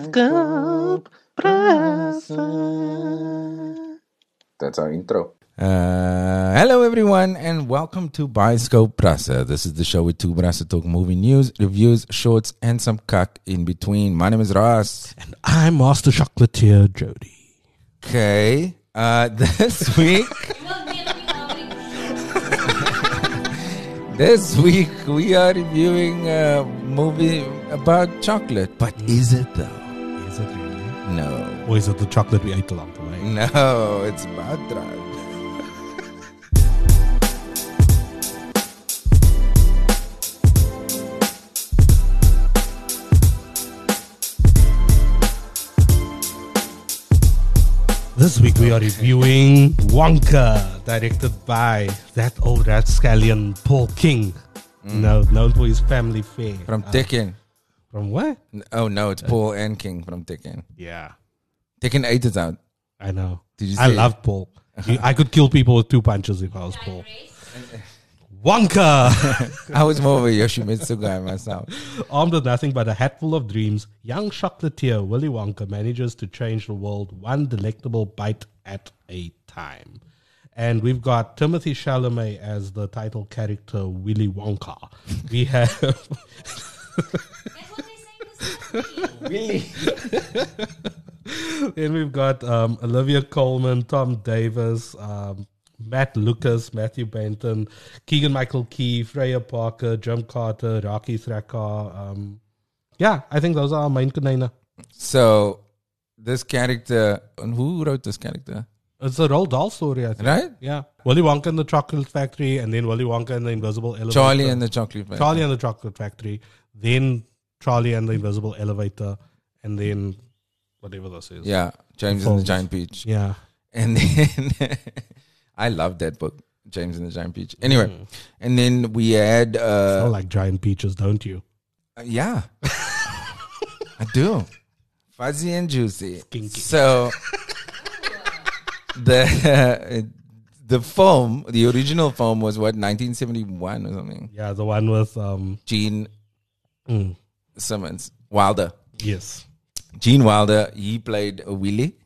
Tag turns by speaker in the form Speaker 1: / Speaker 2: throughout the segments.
Speaker 1: Bioscoop Brasa.
Speaker 2: That's our intro.
Speaker 3: Hello everyone and welcome to Bioscope Brasa. This is the show with two Brasa talk movie news, reviews, shorts and some cuck in between. My name is Ross.
Speaker 1: And I'm Master Chocolatier Jody.
Speaker 3: Okay, this week we are reviewing a movie about chocolate. But is it though?
Speaker 1: Is it really?
Speaker 3: No.
Speaker 1: Or is it the chocolate we ate along the way?
Speaker 3: No, it's about drugs.
Speaker 1: This week we are reviewing Wonka, directed by that old rapscallion Paul King, known for his family fare.
Speaker 3: From Tekken.
Speaker 1: From what?
Speaker 3: Oh no, it's Paul and King from Tekken.
Speaker 1: Yeah,
Speaker 3: Tekken 8 is out.
Speaker 1: I know.
Speaker 3: Did you
Speaker 1: I
Speaker 3: see it?
Speaker 1: love Paul. I could kill people with 2 punches if I was Paul. Wonka!
Speaker 3: I was more of a Yoshimitsu guy myself.
Speaker 1: Armed with nothing but a hatful of dreams, young chocolatier Willy Wonka manages to change the world one delectable bite at a time. And we've got Timothy Chalamet as the title character Willy Wonka. We have...
Speaker 3: Really?
Speaker 1: Then we've got Olivia Colman, Tom Davis, Matt Lucas, Matthew Benton, Keegan-Michael Key, Freya Parker, Jim Carter, Raki Thrakar. Yeah, I think those are our main container.
Speaker 3: So, this character, and who wrote this character?
Speaker 1: It's a Roald Dahl story, I think.
Speaker 3: Right?
Speaker 1: Yeah. Willy Wonka and the Chocolate Factory, and then Willy Wonka and the Invisible Elevator.
Speaker 3: Charlie and the Chocolate Factory.
Speaker 1: Charlie and the Chocolate Factory. Then Charlie and the Invisible Elevator. And then whatever this is.
Speaker 3: Yeah, James and the Giant Peach.
Speaker 1: Yeah.
Speaker 3: And then, I love that book, James and the Giant Peach. Anyway, and then we had...
Speaker 1: You smell like giant peaches, don't you?
Speaker 3: Yeah, I do. Fuzzy and juicy.
Speaker 1: Skinky.
Speaker 3: So the film, the original film was what, 1971 or something.
Speaker 1: Yeah, the one with
Speaker 3: Gene Simmons, Wilder.
Speaker 1: yes.
Speaker 3: Gene Wilder, he played a Willy.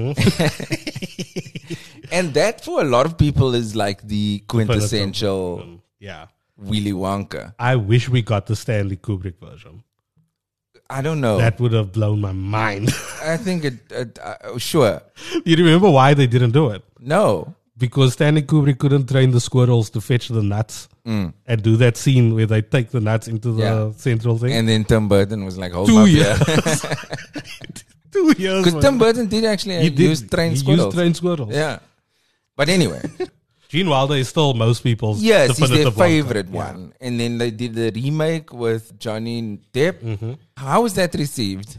Speaker 3: And that for a lot of people is like the quintessential
Speaker 1: Yeah.
Speaker 3: Willy Wonka.
Speaker 1: I wish we got the Stanley Kubrick version.
Speaker 3: I don't know.
Speaker 1: That would have blown my mind.
Speaker 3: I think sure.
Speaker 1: You remember why they didn't do it?
Speaker 3: No.
Speaker 1: Because Stanley Kubrick couldn't train the squirrels to fetch the nuts and do that scene where they take the nuts into the central thing.
Speaker 3: And then Tim Burton was like, hold
Speaker 1: 2
Speaker 3: up
Speaker 1: years.
Speaker 3: here.
Speaker 1: 2 years.
Speaker 3: Because Tim Burton did actually use trained squirrels.
Speaker 1: Used trained squirrels.
Speaker 3: Yeah. But anyway.
Speaker 1: Gene Wilder is still most people's
Speaker 3: Yes, he's their
Speaker 1: definitive
Speaker 3: favorite
Speaker 1: Wonka.
Speaker 3: one. And then they did the remake with Johnny Depp. How was that received?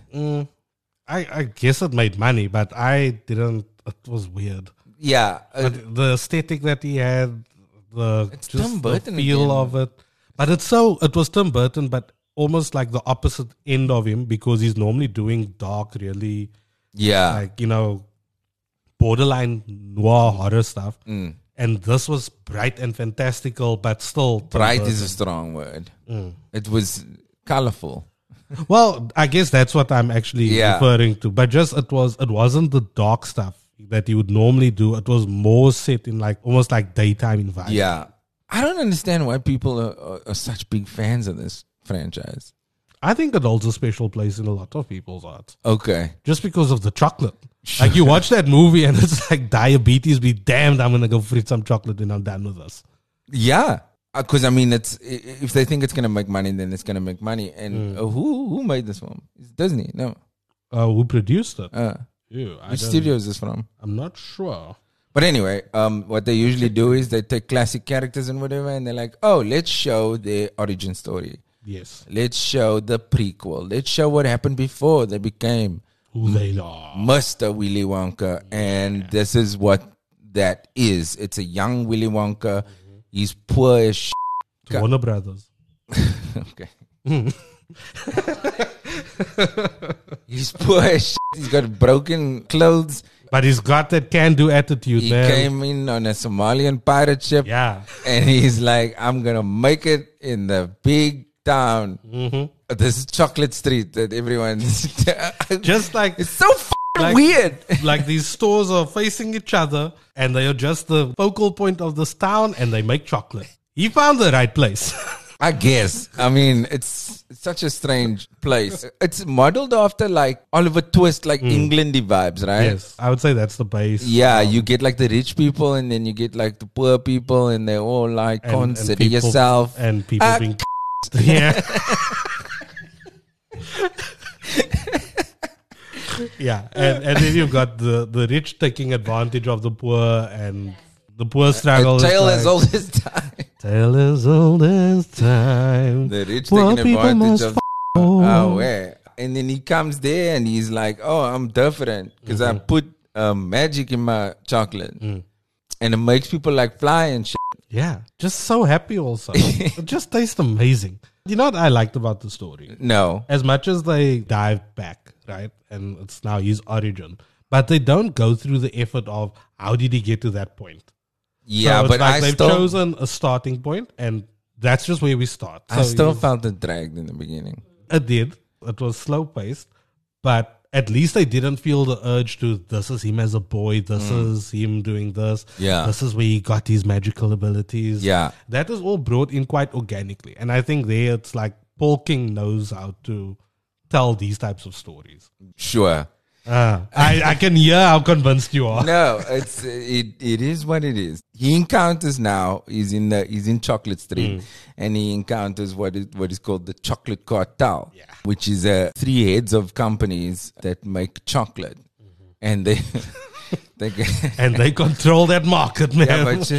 Speaker 1: I guess it made money, but I didn't. It was weird.
Speaker 3: Yeah.
Speaker 1: But the aesthetic that he had,
Speaker 3: It's Tim
Speaker 1: the
Speaker 3: Burton
Speaker 1: feel
Speaker 3: again.
Speaker 1: of it. But it was Tim Burton, but almost like the opposite end of him, because he's normally doing dark, really,
Speaker 3: Yeah.
Speaker 1: borderline noir horror stuff. And this was bright and fantastical, but still Tim
Speaker 3: Bright
Speaker 1: Burton.
Speaker 3: is a strong word. It was colorful.
Speaker 1: Well, I guess that's what I'm actually referring to. But it wasn't the dark stuff that you would normally do. It was more set in almost like daytime environment.
Speaker 3: Yeah. I don't understand why people are such big fans of this franchise.
Speaker 1: I think it holds a special place in a lot of people's hearts.
Speaker 3: Okay.
Speaker 1: Just because of the chocolate. Like you watch that movie and it's like diabetes be damned, I'm going to go frit some chocolate and I'm done with this.
Speaker 3: Yeah. Because, I mean, it's if they think it's going to make money, then it's going to make money. And who made this film? It's Disney. No.
Speaker 1: Who produced it?
Speaker 3: Which studio is this from?
Speaker 1: I'm not sure.
Speaker 3: But anyway, what they usually do is they take classic characters and whatever, and they're like, oh, let's show their origin story.
Speaker 1: Yes.
Speaker 3: Let's show the prequel. Let's show what happened before they became
Speaker 1: Who they are.
Speaker 3: Mr. Willy Wonka. And this is what that is. It's a young Willy Wonka. He's poor as shit.
Speaker 1: It's Warner Brothers.
Speaker 3: Okay. He's poor as shit. He's got broken clothes.
Speaker 1: But he's got that can-do attitude,
Speaker 3: He
Speaker 1: man.
Speaker 3: came in on a Somalian pirate ship.
Speaker 1: Yeah.
Speaker 3: And he's like, I'm going to make it in the big town. This is Chocolate Street that everyone.
Speaker 1: Just like
Speaker 3: It's so weird.
Speaker 1: Like these stores are facing each other, and they are just the focal point of this town, and they make chocolate. He found the right place.
Speaker 3: I guess. I mean, it's such a strange place. It's modeled after like Oliver Twist, like Englandy vibes, right?
Speaker 1: Yes, I would say that's the base.
Speaker 3: Yeah, you get like the rich people, and then you get like the poor people, and they're all like,
Speaker 1: And
Speaker 3: consider
Speaker 1: people-
Speaker 3: yourself.
Speaker 1: and people being yeah. Yeah, and then you've got the rich taking advantage of the poor, and the poor struggle.
Speaker 3: A tale
Speaker 1: is
Speaker 3: as
Speaker 1: like,
Speaker 3: old as time.
Speaker 1: tale as old as time.
Speaker 3: The rich
Speaker 1: Poor
Speaker 3: taking
Speaker 1: people
Speaker 3: advantage
Speaker 1: must
Speaker 3: of. Oh, where? And then he comes there and he's like, "Oh, I'm different because I put magic in my chocolate, and it makes people like fly and shit."
Speaker 1: Yeah, just so happy also. It just tastes amazing. You know what I liked about the story?
Speaker 3: No,
Speaker 1: As much as they dive back, right? And it's now his origin. But they don't go through the effort of how did he get to that point.
Speaker 3: yeah,
Speaker 1: So it's
Speaker 3: but
Speaker 1: like
Speaker 3: I
Speaker 1: they've
Speaker 3: still,
Speaker 1: chosen a starting point, and that's just where we start.
Speaker 3: I still
Speaker 1: you-
Speaker 3: felt it dragged in the beginning.
Speaker 1: it did. It was slow paced, but at least they didn't feel the urge to, this is him as a boy, this is him doing this,
Speaker 3: Yeah.
Speaker 1: this is where he got his magical abilities.
Speaker 3: Yeah.
Speaker 1: That is all brought in quite organically. And I think there it's like Paul King knows how to tell these types of stories.
Speaker 3: Sure.
Speaker 1: I can hear how convinced you are.
Speaker 3: No, it is what it is. He encounters now. He's in Chocolate Street, and he encounters what is called the Chocolate Cartel, which is 3 heads of companies that make chocolate, and they
Speaker 1: And they control that market, man.
Speaker 3: yeah, but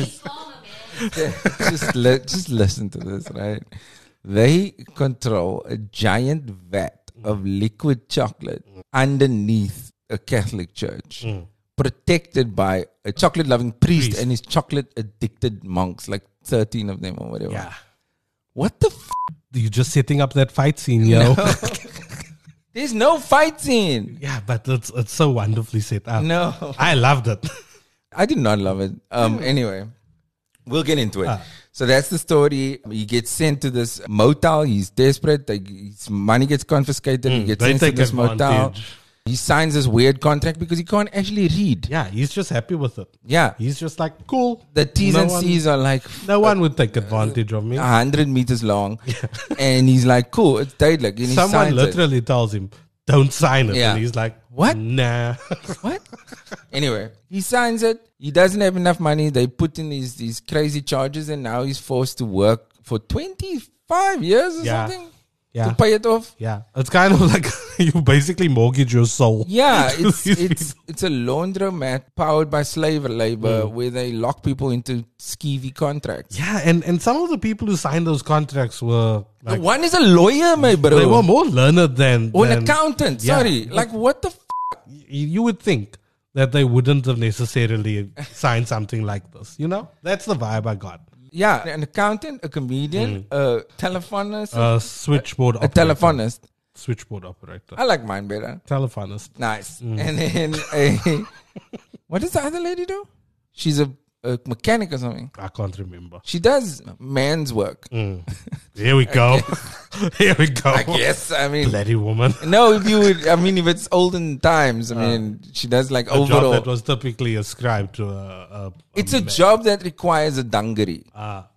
Speaker 3: just listen to this, right? They control a giant vat of liquid chocolate underneath a Catholic church, protected by a chocolate-loving priest and his chocolate-addicted monks, like 13 of them or whatever.
Speaker 1: Yeah.
Speaker 3: What the
Speaker 1: You're just setting up that fight scene, yo.
Speaker 3: There's no fight scene.
Speaker 1: Yeah, but it's so wonderfully set up.
Speaker 3: No.
Speaker 1: I loved it.
Speaker 3: I did not love it. Anyway, we'll get into it. So that's the story. He gets sent to this motel. He's desperate. His money gets confiscated. He gets
Speaker 1: They
Speaker 3: sent to
Speaker 1: take
Speaker 3: this motel.
Speaker 1: advantage.
Speaker 3: He signs this weird contract because he can't actually read.
Speaker 1: Yeah, he's just happy with it.
Speaker 3: Yeah.
Speaker 1: He's just like, cool.
Speaker 3: The T's
Speaker 1: No
Speaker 3: and
Speaker 1: one-
Speaker 3: C's are like
Speaker 1: No one would take advantage of me.
Speaker 3: 100 meters long. And he's like, cool, it's deadly. And he
Speaker 1: Someone
Speaker 3: signs it.
Speaker 1: literally tells him, don't sign it.
Speaker 3: Yeah.
Speaker 1: And he's like,
Speaker 3: What?
Speaker 1: Nah.
Speaker 3: What? Anyway, he signs it. He doesn't have enough money. They put in these crazy charges, and now he's forced to work for 25 years or
Speaker 1: Yeah.
Speaker 3: something
Speaker 1: Yeah.
Speaker 3: to pay it off.
Speaker 1: Yeah. It's kind of like you basically mortgage your soul.
Speaker 3: Yeah,
Speaker 1: to
Speaker 3: it's
Speaker 1: these
Speaker 3: it's
Speaker 1: people.
Speaker 3: it's a laundromat powered by slave labor where they lock people into skeevy contracts.
Speaker 1: Yeah, and some of the people who signed those contracts were like,
Speaker 3: One is a lawyer, my bro.
Speaker 1: they were more learned than,
Speaker 3: or an
Speaker 1: than
Speaker 3: accountant.
Speaker 1: Yeah.
Speaker 3: Sorry, like what the.
Speaker 1: you would think that they wouldn't have necessarily signed something like this. You know, that's the vibe I got.
Speaker 3: Yeah, an accountant, a comedian, a telephonist,
Speaker 1: Switchboard
Speaker 3: a
Speaker 1: operator.
Speaker 3: telephonist.
Speaker 1: Switchboard operator.
Speaker 3: I like mine better.
Speaker 1: Telephonist.
Speaker 3: Nice. And then what does the other lady do? She's a mechanic or something.
Speaker 1: I can't remember.
Speaker 3: She does man's work.
Speaker 1: Here we go. Here we go.
Speaker 3: I guess. I mean,
Speaker 1: Bloody woman.
Speaker 3: no, if you would, I mean, if it's olden times, I mean, she does like
Speaker 1: A job
Speaker 3: overall.
Speaker 1: that was typically ascribed to a
Speaker 3: It's a job that requires a dungaree.
Speaker 1: Ah.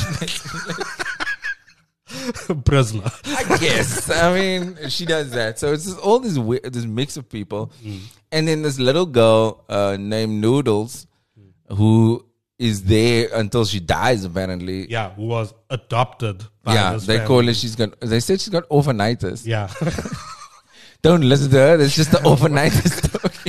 Speaker 1: prisoner.
Speaker 3: I guess. I mean, she does that. So it's just all this this mix of people, and then this little girl named Noodles, who is there until she dies. Apparently,
Speaker 1: Yeah, who was adopted by
Speaker 3: yeah.
Speaker 1: this
Speaker 3: They
Speaker 1: family.
Speaker 3: call her. She's got. They said she's got overnightitis.
Speaker 1: Yeah.
Speaker 3: Don't listen to her. It's just the overnightitis story.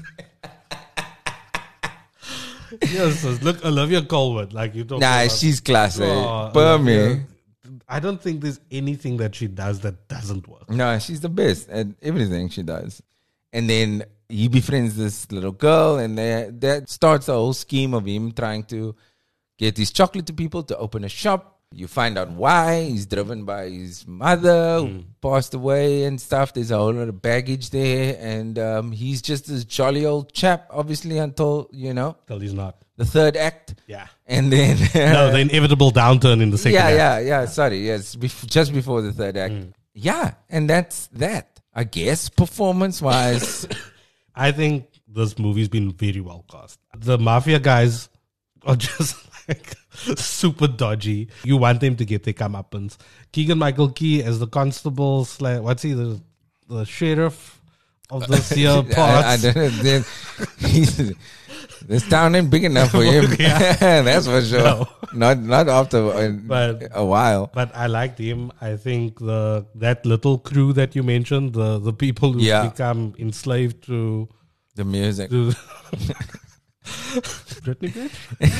Speaker 1: Yes, look, Olivia Colman, like you talking
Speaker 3: Nah,
Speaker 1: about.
Speaker 3: she's classy.
Speaker 1: Oh,
Speaker 3: Per
Speaker 1: Olivia.
Speaker 3: me.
Speaker 1: I don't think there's anything that she does that doesn't work.
Speaker 3: No, she's the best at everything she does. And then he befriends this little girl, and that starts the whole scheme of him trying to get his chocolate to people to open a shop. You find out why. He's driven by his mother who passed away and stuff. There's a whole lot of baggage there. And he's just this jolly old chap, obviously, until,
Speaker 1: Till he's not.
Speaker 3: the third act.
Speaker 1: Yeah.
Speaker 3: And then...
Speaker 1: No, the inevitable downturn in the second act.
Speaker 3: Yeah. Sorry. Yes. Just before the third act. Yeah, and that's that. I guess performance-wise,
Speaker 1: I think this movie's been very well cast. The mafia guys are just like super dodgy. You want them to get their comeuppance. Keegan-Michael Key as the constable, what's he, the sheriff of this year
Speaker 3: I
Speaker 1: part.
Speaker 3: don't know. This town ain't big enough for him. That's for sure.
Speaker 1: No.
Speaker 3: Not after a while.
Speaker 1: But I liked him. I think that little crew that you mentioned, the people who become enslaved to
Speaker 3: The music.
Speaker 1: Britney Bitch?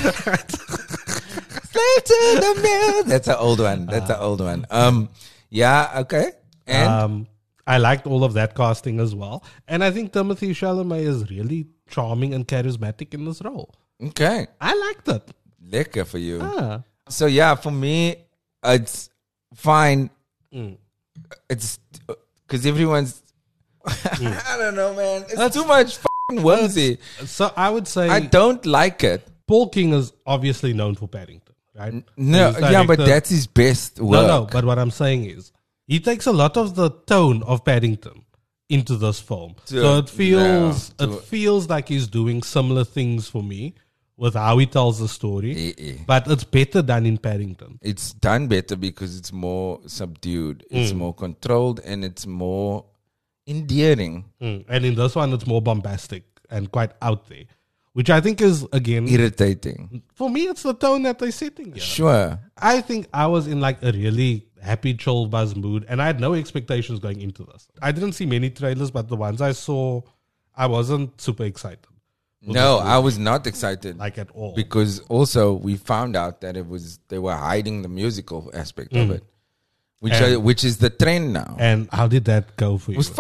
Speaker 3: Slave to the music. That's an old one. Yeah, okay. And
Speaker 1: I liked all of that casting as well. And I think Timothée Chalamet is really charming and charismatic in this role.
Speaker 3: okay.
Speaker 1: I liked it.
Speaker 3: Lekker for you.
Speaker 1: Ah.
Speaker 3: So yeah, for me, it's fine. It's because everyone's. I don't know, man. It's too much fucking whimsy.
Speaker 1: So I would say
Speaker 3: I don't like it.
Speaker 1: Paul King is obviously known for Paddington, right?
Speaker 3: No,
Speaker 1: He's
Speaker 3: yeah, but
Speaker 1: directed-
Speaker 3: that's his best work.
Speaker 1: No, but what I'm saying is he takes a lot of the tone of Paddington into this film. So it feels like he's doing similar things for me with how he tells the story. But it's better done in Paddington.
Speaker 3: It's done better because it's more subdued, it's more controlled, and it's more endearing.
Speaker 1: And in this one, it's more bombastic and quite out there, which I think is, again,
Speaker 3: Irritating.
Speaker 1: for me, it's the tone that they're setting here.
Speaker 3: Sure.
Speaker 1: I think I was in like a really happy, chill buzz mood, and I had no expectations going into this. I didn't see many trailers, but the ones I saw, I wasn't super excited.
Speaker 3: No, I was not excited.
Speaker 1: Like at all.
Speaker 3: Because also we found out that they were hiding the musical aspect of it, which is the trend now.
Speaker 1: And how did that go for you?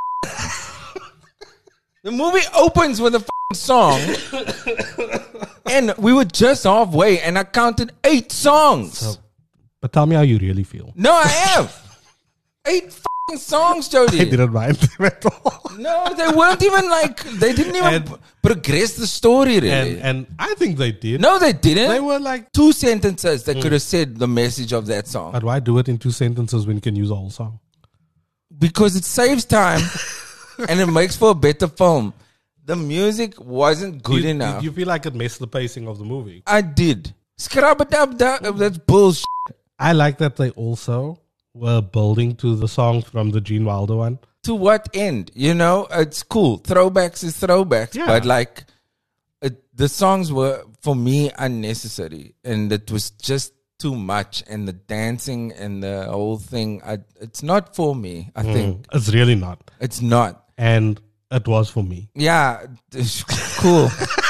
Speaker 3: The movie opens with a song, and we were just halfway, and I counted 8 songs.
Speaker 1: But tell me how you really feel.
Speaker 3: No, I have 8 songs, Jody.
Speaker 1: I didn't mind them at all.
Speaker 3: No, they weren't even like, they didn't even progress the story really.
Speaker 1: And I think they did.
Speaker 3: No, they didn't.
Speaker 1: They were like
Speaker 3: 2 sentences that could have said the message of that song.
Speaker 1: But why do it in 2 sentences when you can use a whole song?
Speaker 3: Because it saves time and it makes for a better film. The music wasn't good enough.
Speaker 1: Did you feel like it messed the pacing of the movie?
Speaker 3: I did. Scrub-a-dub-dub, that's bullshit.
Speaker 1: I like that they also were building to the song from the Gene Wilder one.
Speaker 3: To what end? You know, it's cool. Throwbacks is throwbacks.
Speaker 1: Yeah.
Speaker 3: But like, the songs were, for me, unnecessary. And it was just too much. And the dancing and the whole thing, it's not for me, I think.
Speaker 1: It's really not.
Speaker 3: It's not.
Speaker 1: And it was for me.
Speaker 3: Yeah, cool.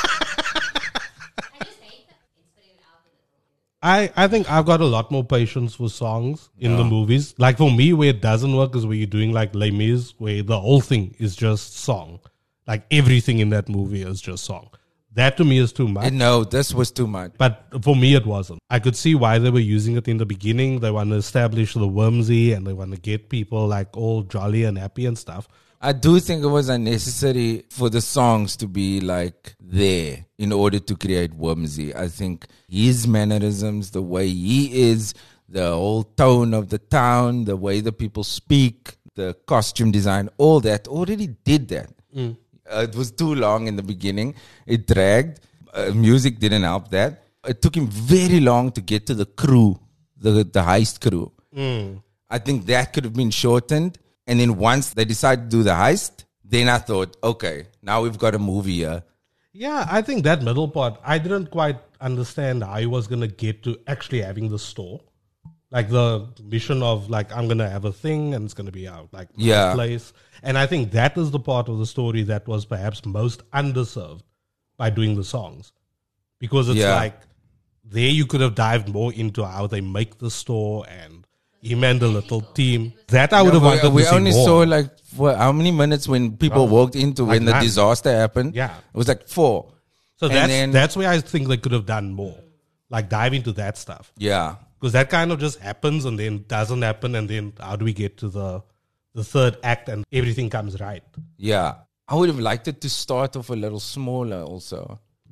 Speaker 1: I think I've got a lot more patience for songs in the movies. Like for me, where it doesn't work is where you're doing like Les Mis, where the whole thing is just song. Like everything in that movie is just song. That to me is too much.
Speaker 3: No, this was too much.
Speaker 1: But for me, it wasn't. I could see why they were using it in the beginning. They want to establish the whimsy and they want to get people like all jolly and happy and stuff.
Speaker 3: I do think it was unnecessary for the songs to be like there in order to create whimsy. I think his mannerisms, the way he is, the whole tone of the town, the way the people speak, the costume design, all that already did that. It was too long in the beginning. It dragged. Music didn't help that. It took him very long to get to the crew, the heist crew. I think that could have been shortened. And then once they decided to do the heist, then I thought, okay, now we've got a movie here.
Speaker 1: Yeah, I think that middle part, I didn't quite understand how he was going to get to actually having the store. Like the mission of like, I'm going to have a thing and it's going to be out like my place. And I think that is the part of the story that was perhaps most underserved by doing the songs. Because it's like, there you could have dived more into how they make the store and him and the little team. That I would have wanted to see more.
Speaker 3: We only saw like how many minutes when people walked into
Speaker 1: like
Speaker 3: when the
Speaker 1: 9.
Speaker 3: disaster happened?
Speaker 1: Yeah.
Speaker 3: It was like 4.
Speaker 1: So
Speaker 3: And
Speaker 1: that's where I think they could have done more. Like dive into that stuff.
Speaker 3: Yeah.
Speaker 1: Because that kind of just happens and then doesn't happen. And then how do we get to the third act and everything comes right?
Speaker 3: Yeah. I would have liked it to start off a little smaller also.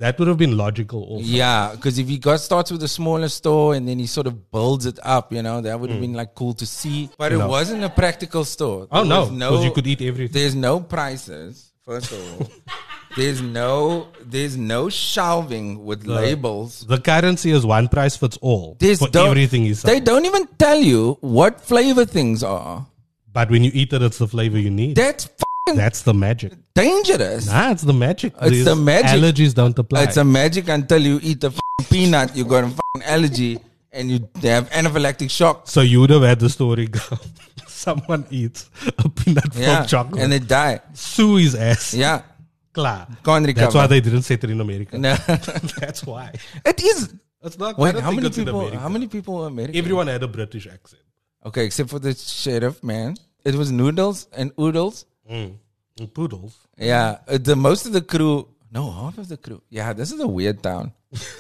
Speaker 1: That would have been logical also.
Speaker 3: Yeah, because if he starts with a smaller store and then he sort of builds it up, that would have been like cool to see. But it wasn't a practical store.
Speaker 1: Oh,
Speaker 3: There
Speaker 1: no,
Speaker 3: was
Speaker 1: because you could eat everything.
Speaker 3: There's no prices, first of all. There's no shelving with labels.
Speaker 1: The currency is one price fits all for
Speaker 3: Don't-
Speaker 1: everything you sell.
Speaker 3: They don't even tell you what flavor things are.
Speaker 1: But when you eat it, it's the flavor you need.
Speaker 3: That's fucking
Speaker 1: That's the magic.
Speaker 3: dangerous.
Speaker 1: Nah, it's the magic.
Speaker 3: It's
Speaker 1: These
Speaker 3: the magic.
Speaker 1: Allergies don't apply.
Speaker 3: It's a magic until you eat a fucking peanut, you got a fucking allergy and you have anaphylactic shock.
Speaker 1: So you would have had the story go. Someone eats a peanut
Speaker 3: Yeah,
Speaker 1: from chocolate.
Speaker 3: and they die.
Speaker 1: Sue his ass.
Speaker 3: Yeah,
Speaker 1: Klar.
Speaker 3: can't recover.
Speaker 1: That's why they didn't set it in America.
Speaker 3: No.
Speaker 1: That's why.
Speaker 3: It is.
Speaker 1: It's not. I
Speaker 3: Wait,
Speaker 1: don't
Speaker 3: how
Speaker 1: think
Speaker 3: many
Speaker 1: it's in
Speaker 3: people?
Speaker 1: America.
Speaker 3: How many people are American?
Speaker 1: Everyone had a British accent.
Speaker 3: Okay, except for the sheriff man. It was noodles and oodles.
Speaker 1: And poodles.
Speaker 3: Yeah, the most of the crew. No, half of the crew. Yeah, this is a weird town.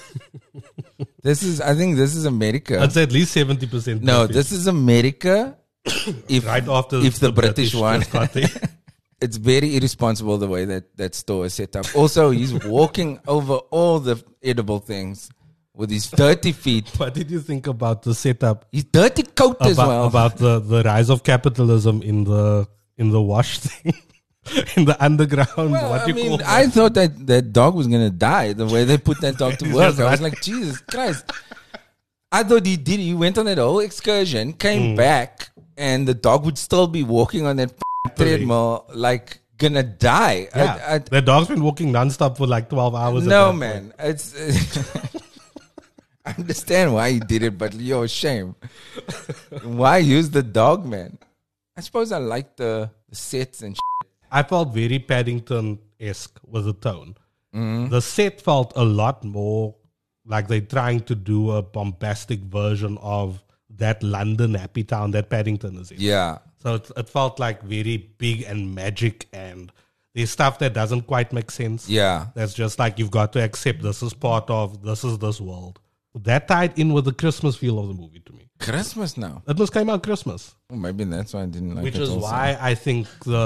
Speaker 3: I think this is America.
Speaker 1: I'd say at least 70%.
Speaker 3: No,
Speaker 1: British.
Speaker 3: this is America. If
Speaker 1: right after
Speaker 3: if the British one.
Speaker 1: just got there.
Speaker 3: It's very irresponsible the way that store is set up. Also, he's walking over all the edible things with his dirty feet.
Speaker 1: What did you think about the setup?
Speaker 3: His dirty coat as well.
Speaker 1: About the rise of capitalism in the wash thing, in the underground.
Speaker 3: Well,
Speaker 1: what
Speaker 3: I
Speaker 1: you call
Speaker 3: mean,
Speaker 1: that?
Speaker 3: I thought that dog was gonna die the way they put that dog to work.
Speaker 1: Just
Speaker 3: I was
Speaker 1: like-
Speaker 3: like, Jesus Christ! I thought he went on that whole excursion, came back, and the dog would still be walking on that treadmill, like gonna die.
Speaker 1: Yeah, the dog's been walking nonstop for like 12 hours.
Speaker 3: No,
Speaker 1: at that
Speaker 3: man, it's. I understand why he did it, but you're shame. Why use the dog, man? I suppose I like the sets and shit.
Speaker 1: I felt very Paddington-esque with the tone. The set felt a lot more like they're trying to do a bombastic version of that London happy town that Paddington is in.
Speaker 3: Yeah.
Speaker 1: So it felt like very big and magic, and there's stuff that doesn't quite make sense.
Speaker 3: Yeah.
Speaker 1: That's just like you've got to accept this is this world. That tied in with the Christmas feel of the movie to me.
Speaker 3: Christmas now.
Speaker 1: It must came out Christmas.
Speaker 3: Oh, maybe that's why I didn't like
Speaker 1: Which
Speaker 3: it
Speaker 1: is
Speaker 3: also.
Speaker 1: why I think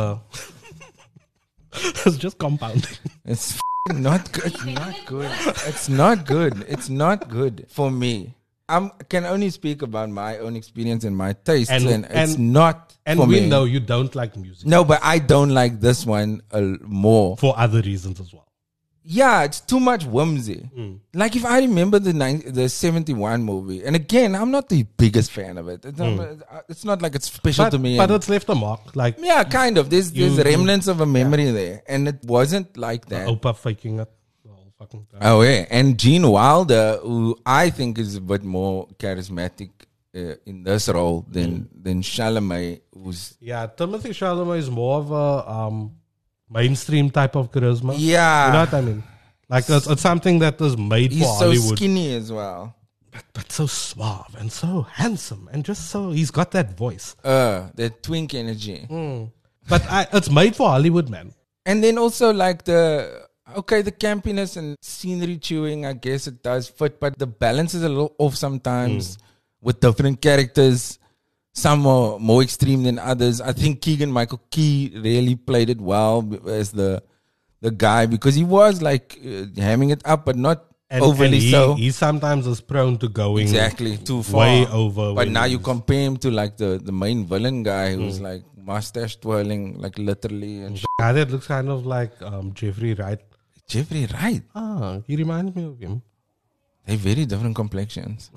Speaker 1: it's just compounding.
Speaker 3: It's not good. It's not good. It's not good. It's not good for me. I can only speak about my own experience and my tastes, and it's not
Speaker 1: And
Speaker 3: for
Speaker 1: we
Speaker 3: me.
Speaker 1: know you don't like music
Speaker 3: No, but I don't like this one more.
Speaker 1: for other reasons as well.
Speaker 3: Yeah, it's too much whimsy. Like if I remember the 71 movie, and again, I'm not the biggest fan of it. It's not like it's special to me.
Speaker 1: But
Speaker 3: and-
Speaker 1: it's left a mark. Like
Speaker 3: yeah, kind of. There's remnants of a memory there, and it wasn't like that.
Speaker 1: Oprah faking it the whole fucking time.
Speaker 3: Oh yeah, and Gene Wilder, who I think is a bit more charismatic in this role than Chalamet, who's
Speaker 1: Yeah, Timothy Chalamet is more of a mainstream type of charisma.
Speaker 3: yeah,
Speaker 1: You know what I mean? Like it's something that is made
Speaker 3: he's
Speaker 1: for
Speaker 3: so
Speaker 1: Hollywood.
Speaker 3: skinny as well.
Speaker 1: But so suave and so handsome and just so he's got that voice.
Speaker 3: That twink energy,
Speaker 1: But it's made for Hollywood, man.
Speaker 3: and then also like the campiness and scenery chewing. I guess it does fit, but the balance is a little off sometimes with different characters. Some are more extreme than others. I think Keegan-Michael Key really played it well as the guy, because he was like hamming it up, but not overly so.
Speaker 1: He sometimes is prone to going
Speaker 3: Exactly, too far.
Speaker 1: way over.
Speaker 3: But
Speaker 1: when
Speaker 3: now you
Speaker 1: he's-
Speaker 3: compare him to like the main villain guy who's like mustache twirling, like literally. And
Speaker 1: guy that looks kind of like Jeffrey Wright.
Speaker 3: Jeffrey Wright.
Speaker 1: He reminds me of him.
Speaker 3: They're very different complexions.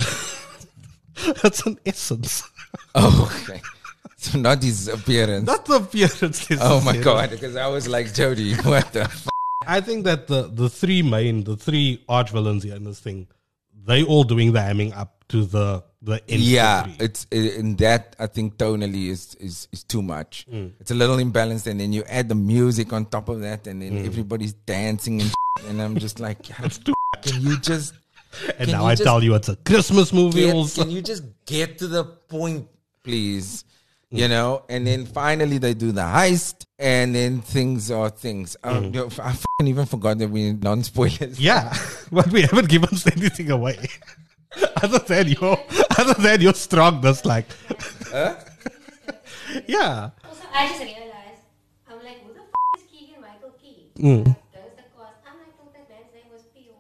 Speaker 1: That's an essence.
Speaker 3: Oh, okay. So not his appearance.
Speaker 1: Not the appearance.
Speaker 3: Oh my God, because I was like, Jody, what the f-?
Speaker 1: I think that the three arch villains here in this thing, they all doing the hamming up to the end.
Speaker 3: Yeah,
Speaker 1: three.
Speaker 3: it's in that I think tonally is too much. It's a little imbalanced, and then you add the music on top of that, and then everybody's dancing and I'm just like,
Speaker 1: It's too
Speaker 3: can you just
Speaker 1: And
Speaker 3: can
Speaker 1: now
Speaker 3: you
Speaker 1: I
Speaker 3: just
Speaker 1: tell you it's a Christmas movie also.
Speaker 3: can you just get to the point, please? You know, and then finally they do the heist, and then things are things. I fucking even forgot that we non-spoilers.
Speaker 1: Yeah, but we haven't given anything away. other than your strongness, like. Yeah.
Speaker 2: Also, I just realized, I'm like, who the f is Keegan Michael Key? Does the cost? I'm like, thought that man's name was P.O.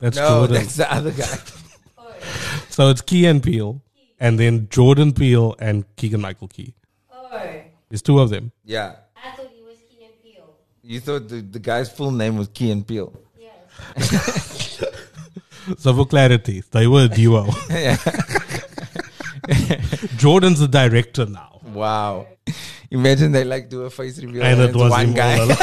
Speaker 1: That's
Speaker 3: No,
Speaker 1: Jordan.
Speaker 3: that's the other guy.
Speaker 1: So it's Key and Peele, and then Jordan Peele and Keegan Michael Key. There's two of them.
Speaker 3: Yeah.
Speaker 2: I thought he was Key and Peele.
Speaker 3: You thought the guy's full name was Key and Peele.
Speaker 2: Yes.
Speaker 1: So for clarity, they were a duo.
Speaker 3: Yeah.
Speaker 1: Jordan's the director now.
Speaker 3: Wow. Imagine they like do a face reveal
Speaker 1: And it
Speaker 3: it's
Speaker 1: was
Speaker 3: one
Speaker 1: him
Speaker 3: guy.
Speaker 1: all along.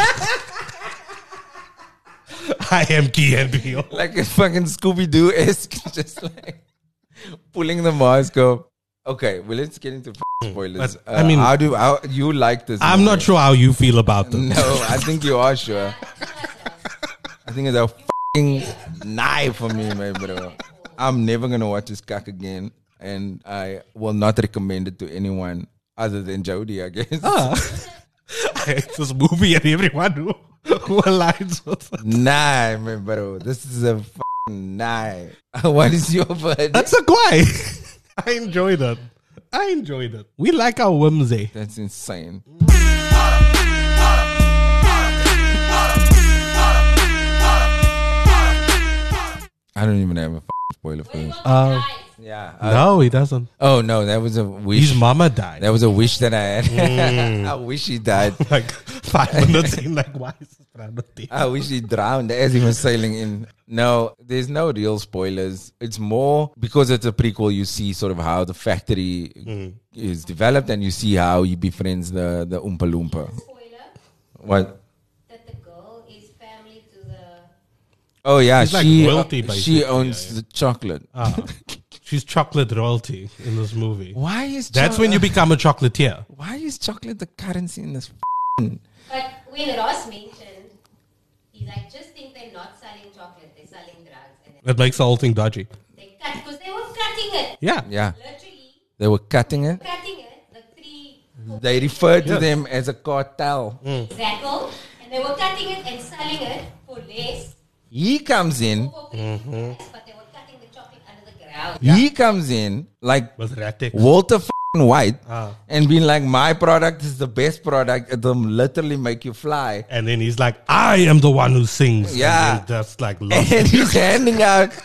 Speaker 1: I am Key and Peele.
Speaker 3: Like a fucking Scooby-Doo-esque, just like pulling the mask off. Okay, well, let's get into spoilers.
Speaker 1: But, I mean-
Speaker 3: how you like this?
Speaker 1: I'm not
Speaker 3: movie?
Speaker 1: sure how you feel about them.
Speaker 3: No, I think you are sure. I think it's a fucking knife for me, my bro. I'm never gonna watch this cock again, and I will not recommend it to anyone other than Jody, I guess.
Speaker 1: I hate this movie and everyone who aligns with it.
Speaker 3: Nah, my bro, this is a fucking knife. What is your verdict?
Speaker 1: That's a guy. I enjoyed it. We like our whimsy.
Speaker 3: That's insane. I don't even have a spoiler for this. Yeah.
Speaker 1: No, he doesn't.
Speaker 3: Oh no, that was a wish.
Speaker 1: His mama died.
Speaker 3: That was a wish that I had. I wish he died.
Speaker 1: Like 5 minutes in, like, why is this around the table?
Speaker 3: I wish he drowned as he was sailing in. No, there's no real spoilers. It's more because it's a prequel. You see sort of how the factory is developed, and you see how he befriends the Oompa Loompa.
Speaker 2: Spoiler
Speaker 3: What?
Speaker 2: that the girl is family to the.
Speaker 3: Oh yeah,
Speaker 1: She's like
Speaker 3: she
Speaker 1: royalty,
Speaker 3: she
Speaker 1: basically,
Speaker 3: owns
Speaker 1: yeah.
Speaker 3: the chocolate.
Speaker 1: She's chocolate royalty in this movie.
Speaker 3: Why is
Speaker 1: That's when you become a chocolatier.
Speaker 3: Why is chocolate the currency in this?
Speaker 2: But when Ross mentioned, he's like, just think they're not selling chocolate, they're selling drugs. And
Speaker 1: That makes the whole thing dodgy.
Speaker 2: they cut, because they were cutting it.
Speaker 1: Yeah.
Speaker 3: Yeah,
Speaker 2: Literally,
Speaker 3: they were cutting it.
Speaker 2: cutting it, like 3
Speaker 3: They referred to
Speaker 1: Yes.
Speaker 3: them as a cartel.
Speaker 2: Zackle, and they were cutting it and selling it for less.
Speaker 3: He comes in.
Speaker 2: For price, but they were cutting the chocolate under the ground.
Speaker 3: He comes in like
Speaker 1: With Ratic.
Speaker 3: Walter f***ing White
Speaker 1: Ah.
Speaker 3: and being like, my product is the best product. It'll literally make you fly.
Speaker 1: And then he's like, I am the one who sings.
Speaker 3: Yeah.
Speaker 1: And then just like lost
Speaker 3: And he's handing out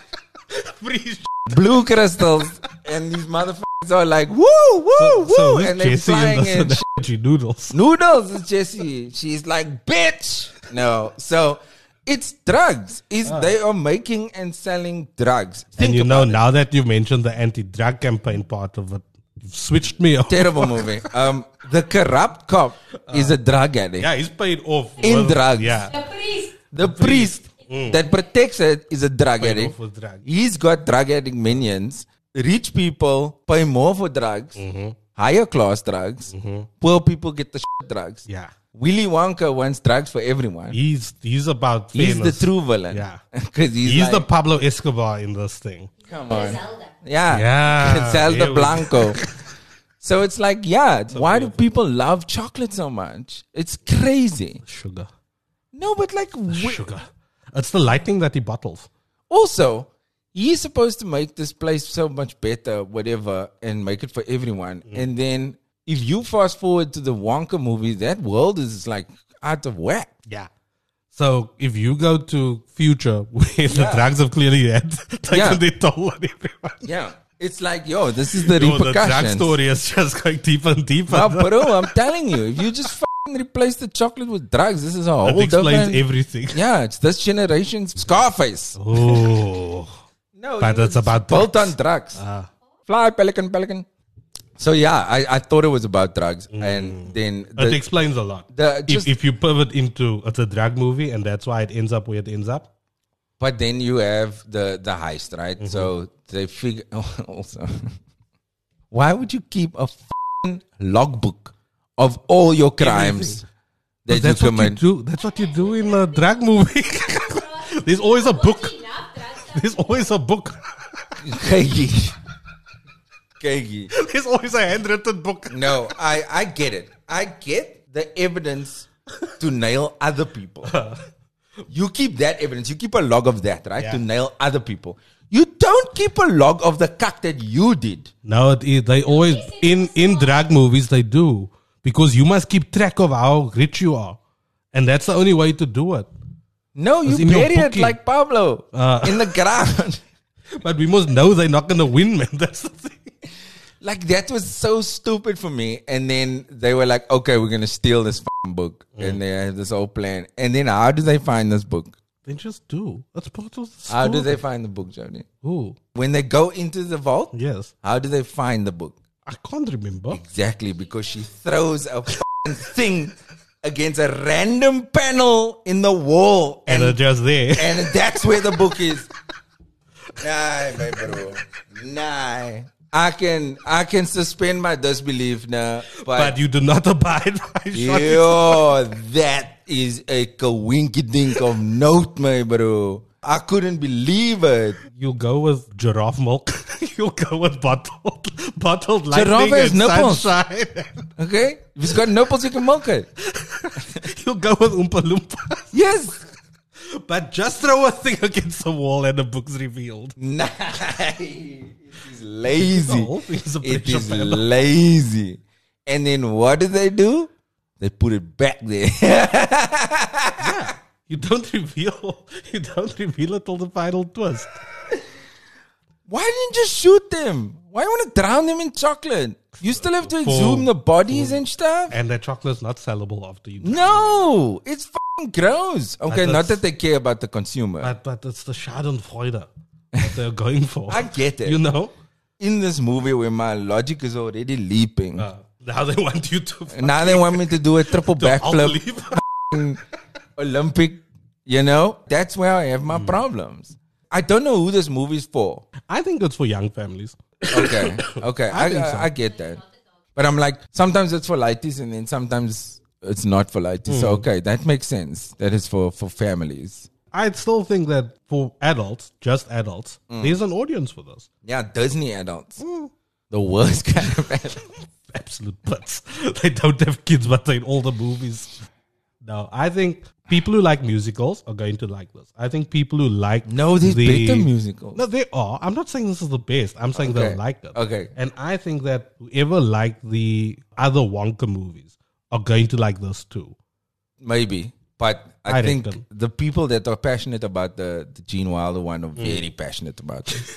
Speaker 1: free
Speaker 3: blue crystals, and these motherfuckers are like, woo, woo, woo,
Speaker 1: So who's
Speaker 3: and they're
Speaker 1: Jesse
Speaker 3: flying
Speaker 1: and
Speaker 3: in.
Speaker 1: the Synergy noodles?
Speaker 3: Noodles is Jessie. She's like, bitch. No, so it's drugs. They are making and selling drugs.
Speaker 1: And
Speaker 3: Think
Speaker 1: you know,
Speaker 3: about it.
Speaker 1: now that you mentioned the anti-drug campaign part of it, you've switched me off.
Speaker 3: Terrible movie. The corrupt cop is a drug addict.
Speaker 1: Yeah, he's paid off.
Speaker 3: In drugs.
Speaker 1: Yeah.
Speaker 2: The priest.
Speaker 3: The priest that protects it is a drug
Speaker 1: Paid
Speaker 3: addict.
Speaker 1: off with drugs.
Speaker 3: He's got drug addict minions. Rich people pay more for drugs, higher class drugs. Poor people get the shit drugs.
Speaker 1: Yeah.
Speaker 3: Willy Wonka wants drugs for everyone.
Speaker 1: He's about
Speaker 3: He's the
Speaker 1: fairness.
Speaker 3: true villain.
Speaker 1: Yeah.
Speaker 3: Because
Speaker 1: He's
Speaker 3: like,
Speaker 1: the Pablo Escobar in this thing.
Speaker 3: come on.
Speaker 2: Zelda.
Speaker 3: Yeah.
Speaker 1: Yeah.
Speaker 3: Zelda
Speaker 1: There we-
Speaker 3: Blanco. So it's like, yeah, why do people love chocolate so much? It's crazy.
Speaker 1: Sugar.
Speaker 3: No, but like,
Speaker 1: Sugar. It's the lightning that he bottles.
Speaker 3: also, he's supposed to make this place so much better, whatever, and make it for everyone. And then if you fast forward to the Wonka movie, that world is like out of whack.
Speaker 1: Yeah. So if you go to future where the drugs have clearly had taken their toll on everyone.
Speaker 3: Yeah. It's like, yo, this is the
Speaker 1: Yo, the drug
Speaker 3: repercussions.
Speaker 1: story is just going deeper and deeper.
Speaker 3: No, bro, I'm telling you, if you just fucking replace the chocolate with drugs, this is a whole
Speaker 1: It explains
Speaker 3: different...
Speaker 1: everything.
Speaker 3: Yeah, it's this generation's Scarface.
Speaker 1: Oh.
Speaker 3: No,
Speaker 1: But it's about
Speaker 3: built
Speaker 1: drugs.
Speaker 3: on drugs. Fly, pelican, pelican. So yeah, I thought it was about drugs, and then
Speaker 1: It explains a lot. If you pivot into it's a drug movie and that's why it ends up where it ends up.
Speaker 3: but then you have the heist, right? So they figure also, why would you keep a f***ing logbook of all your crimes that
Speaker 1: That's
Speaker 3: you
Speaker 1: what you
Speaker 3: commit?
Speaker 1: do. That's what you do in a drug movie. There's always a book.
Speaker 2: Enough drugs.
Speaker 1: There's always a book.
Speaker 3: Kegi. Kegi.
Speaker 1: There's always a handwritten book.
Speaker 3: No, I get it. I get the evidence to nail other people. You keep that evidence. You keep a log of that, right?
Speaker 1: Yeah.
Speaker 3: To nail other people. You don't keep a log of the cuck that you did.
Speaker 1: No, they always in drug movies they do because you must keep track of how rich you are, and that's the only way to do it.
Speaker 3: No, you
Speaker 1: It's in your
Speaker 3: bury it
Speaker 1: booking.
Speaker 3: like Pablo in the ground.
Speaker 1: But we must know they're not going to win, man. That's the thing.
Speaker 3: Like, that was so stupid for me. And then they were like, okay, we're going to steal this fucking book. And they had this whole plan. And then how do they find this book?
Speaker 1: They just do. That's part of the story.
Speaker 3: How do they find the book, Jody?
Speaker 1: Ooh,
Speaker 3: When they go into the vault,
Speaker 1: yes.
Speaker 3: how do they find the book?
Speaker 1: I can't remember.
Speaker 3: Exactly, because she throws a fucking thing against a random panel in the wall.
Speaker 1: And it's just there.
Speaker 3: And that's where the book is. Nah, my bro. Nah. I can suspend my disbelief now.
Speaker 1: But you do not abide by shot.
Speaker 3: Yo, that is a kawinky-dink of note, my bro. I couldn't believe it.
Speaker 1: You'll go with giraffe milk. You'll go with bottled lightning
Speaker 3: Giraffe has
Speaker 1: and
Speaker 3: nipples.
Speaker 1: sunshine.
Speaker 3: Okay? If it's got nipples, you can milk it.
Speaker 1: You'll go with Oompa Loompa.
Speaker 3: Yes.
Speaker 1: But just throw a thing against the wall and the book's revealed.
Speaker 3: Nice. It is lazy.
Speaker 1: The whole thing is a
Speaker 3: It
Speaker 1: pressure
Speaker 3: is
Speaker 1: panel.
Speaker 3: lazy. And then what do? They put it back there.
Speaker 1: Yeah. You don't reveal it till the final twist.
Speaker 3: Why didn't you just shoot them? Why you want to drown them in chocolate? You still have to exhume the bodies and stuff?
Speaker 1: And that chocolate's not sellable after you.
Speaker 3: No, it's fucking gross. Okay,
Speaker 1: But
Speaker 3: not
Speaker 1: that's-
Speaker 3: that they care about the consumer.
Speaker 1: But it's the Schadenfreude that they're going for.
Speaker 3: I get it.
Speaker 1: You know?
Speaker 3: In this movie where my logic is already leaping,
Speaker 1: Now they want you to
Speaker 3: now they want me to do a triple backflip.
Speaker 1: leave.
Speaker 3: Olympic, you know, that's where I have my problems. I don't know who this movie's for.
Speaker 1: I think it's for young families.
Speaker 3: Okay, okay,
Speaker 1: I think so.
Speaker 3: I get that. But I'm like, sometimes it's for lighties and then sometimes it's not for lighties. So, okay, that makes sense. That is for families.
Speaker 1: I still think that for adults, just adults, there's an audience for this.
Speaker 3: Yeah, Disney adults. The worst kind of adults.
Speaker 1: Absolute butts. They don't have kids, but they're in all the movies. No, I think people who like musicals are going to like this. I think people who like
Speaker 3: No, there's better musicals.
Speaker 1: No, they are. I'm not saying this is the best. I'm saying
Speaker 3: Okay.
Speaker 1: they'll like it.
Speaker 3: Okay.
Speaker 1: And I think that whoever liked the other Wonka movies are going to like this too.
Speaker 3: Maybe. But I
Speaker 1: I
Speaker 3: think
Speaker 1: reckon.
Speaker 3: the people that are passionate about the Gene Wilder one are very passionate about it.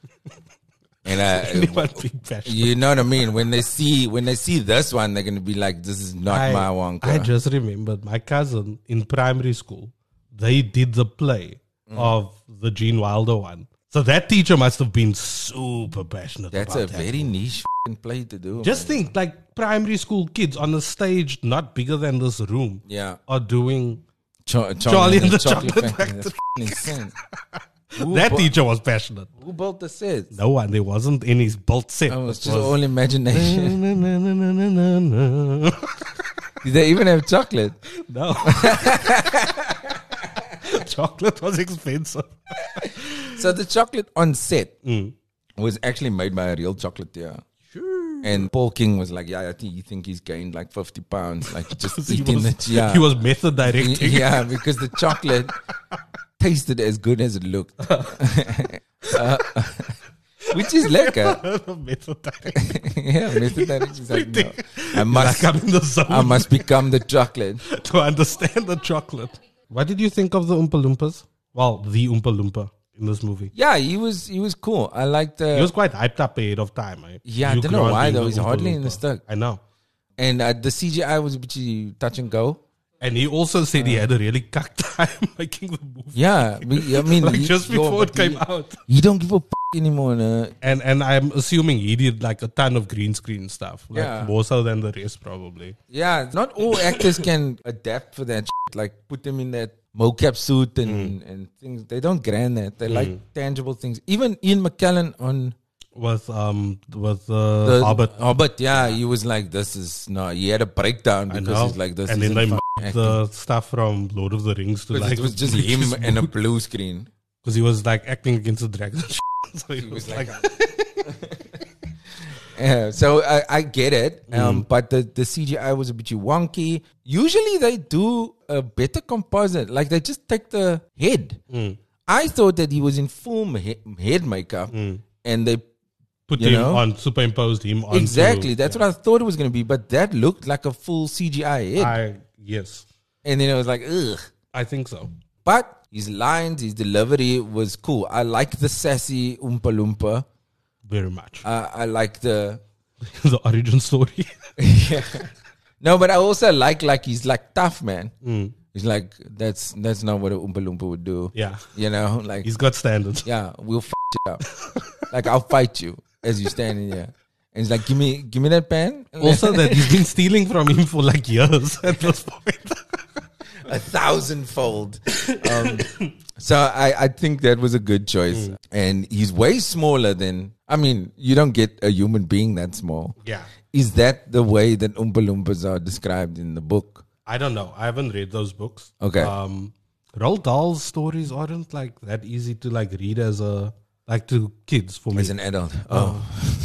Speaker 3: And
Speaker 1: Anyone being passionate.
Speaker 3: you know what I mean? When they see this one, they're gonna be like, "This is not my Wonka."
Speaker 1: I just remembered my cousin in primary school. They did the play of the Gene Wilder one. So that teacher must have been super passionate
Speaker 3: That's
Speaker 1: about
Speaker 3: a
Speaker 1: that.
Speaker 3: very niche play to do.
Speaker 1: Just think, like primary school kids on a stage not bigger than this room
Speaker 3: Yeah.
Speaker 1: are doing.
Speaker 3: Charlie
Speaker 1: and the Chocolate Factory.
Speaker 3: That's insane.
Speaker 1: That teacher was passionate.
Speaker 3: Who built the set?
Speaker 1: No one. There wasn't any built set.
Speaker 3: Oh, it's
Speaker 1: It
Speaker 3: just
Speaker 1: was-
Speaker 3: all imagination.
Speaker 1: no.
Speaker 3: Did they even have chocolate?
Speaker 1: Chocolate was expensive.
Speaker 3: So the chocolate on set was actually made by a real chocolatier. Sure. And Paul King was like, "Yeah, I think you think he's gained like 50 pounds, like just eating
Speaker 1: He was method directing.
Speaker 3: Yeah, because the chocolate tasted as good as it looked, which is lekker.
Speaker 1: Method directing.
Speaker 3: Yeah, Mr. Derek is like, no, I
Speaker 1: Like I'm in the zone
Speaker 3: I must become the chocolate.
Speaker 1: to understand the chocolate. What did you think of the Oompa Loompas? Well, the Oompa Loompa in this movie.
Speaker 3: Yeah, he was cool. I liked the.
Speaker 1: He was quite hyped up ahead of time. Eh?
Speaker 3: Yeah, I
Speaker 1: Hugh
Speaker 3: don't know
Speaker 1: Grant
Speaker 3: why
Speaker 1: being
Speaker 3: though.
Speaker 1: the
Speaker 3: He's
Speaker 1: Oompa
Speaker 3: hardly in the
Speaker 1: Loompa.
Speaker 3: stuck.
Speaker 1: I know.
Speaker 3: And the CGI was a bit touch and go.
Speaker 1: And he also said he had a really cuck time making the movie.
Speaker 3: Yeah, I mean,
Speaker 1: Like just before it came out.
Speaker 3: He don't give a anymore. No?
Speaker 1: And I'm assuming he did like a ton of green screen stuff. Like
Speaker 3: Yeah.
Speaker 1: more so than the rest probably.
Speaker 3: Yeah, not all actors can adapt for that. Like put them in that mocap suit and things. They don't grant that. They like tangible things. Even Ian McKellen on
Speaker 1: With
Speaker 3: the
Speaker 1: Hobbit.
Speaker 3: Hobbit, yeah, he was like, "This is no." He had a breakdown
Speaker 1: I
Speaker 3: because
Speaker 1: know.
Speaker 3: he's like, "This
Speaker 1: and then
Speaker 3: isn't
Speaker 1: they
Speaker 3: fucking
Speaker 1: moved the stuff from Lord of the Rings to
Speaker 3: Because
Speaker 1: like
Speaker 3: it was just him and a blue screen.
Speaker 1: because he was like acting against the dragon. So he was like
Speaker 3: Yeah, so I get it, but the CGI was a bit wonky. Usually they do a better composite, like they just take the head. I thought that he was in full head makeup, and they
Speaker 1: put
Speaker 3: you
Speaker 1: him
Speaker 3: know?
Speaker 1: on, superimposed him on.
Speaker 3: exactly that's what I thought it was going to be, but that looked like a full CGI head,
Speaker 1: Yes,
Speaker 3: and then it was like, ugh.
Speaker 1: I think so.
Speaker 3: But his lines, his delivery was cool. I like the sassy Oompa Loompa.
Speaker 1: Very much.
Speaker 3: I like the...
Speaker 1: The origin story.
Speaker 3: yeah. No, but I also like he's like tough, man. He's like, that's not what an Oompa Loompa would do.
Speaker 1: Yeah.
Speaker 3: You know, like...
Speaker 1: He's got standards.
Speaker 3: Yeah, we'll f*** it up. Like, I'll fight you as you stand in here. And he's like, give me that pen.
Speaker 1: Also that he's been stealing from him for like years at this point.
Speaker 3: 1,000-fold. So I think that was a good choice. And he's way smaller than... I mean, you don't get a human being that small.
Speaker 1: Yeah.
Speaker 3: Is that the way that Oompa Loompas are described in the book?
Speaker 1: I don't know. I haven't read those books.
Speaker 3: Okay.
Speaker 1: Roald Dahl's stories aren't like that easy to like read as to kids for me.
Speaker 3: As an adult. Oh.